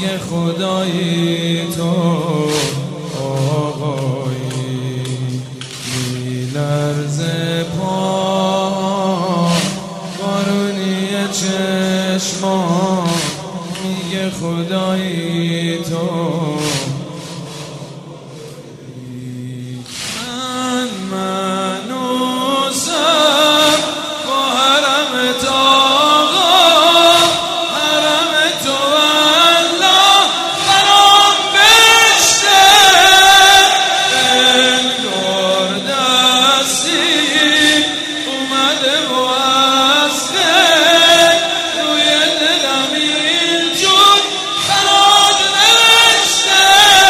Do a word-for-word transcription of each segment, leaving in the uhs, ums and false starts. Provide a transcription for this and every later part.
میگه خدایی تو آقایی، میلرزه پا بارونی چشما، میگه خدایی تو من منوسم با حرم تاغا، حرم تو والله برام بشته، انگار دستی اومده و استه روی دلم اینجور برات نوشته.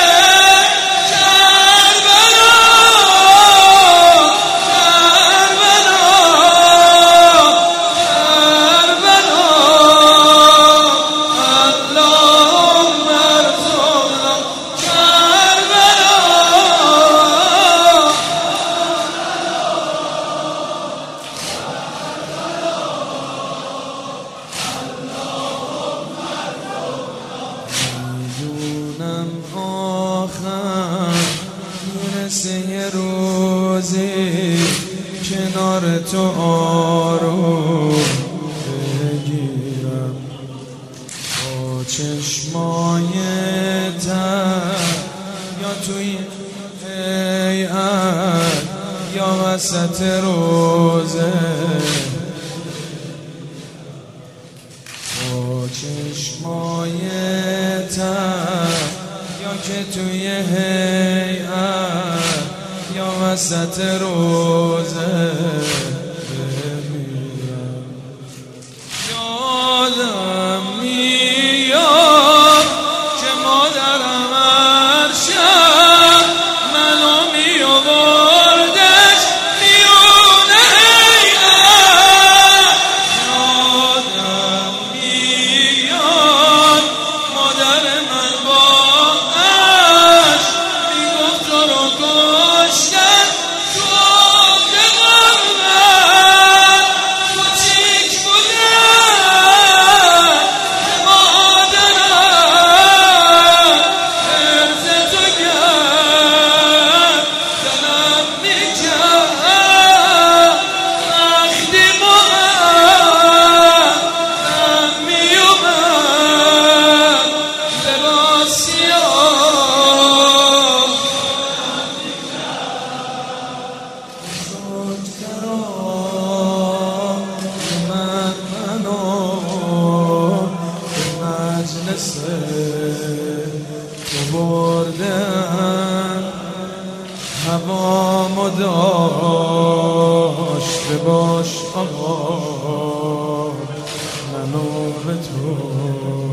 آخر میرسه یه روزی کنار تو آروم بگیرم، با چشمای تر یا توی هیئت یا وسط روزه، با چشمای تر یا که توی هیئت یا وسط روزه بمیرم. یادم میاد که مادرم هر شب منو میآوردش میونه هیئت. یادم میاد مادر من با تو بردن هوامو داشته باش آقا، منو به تو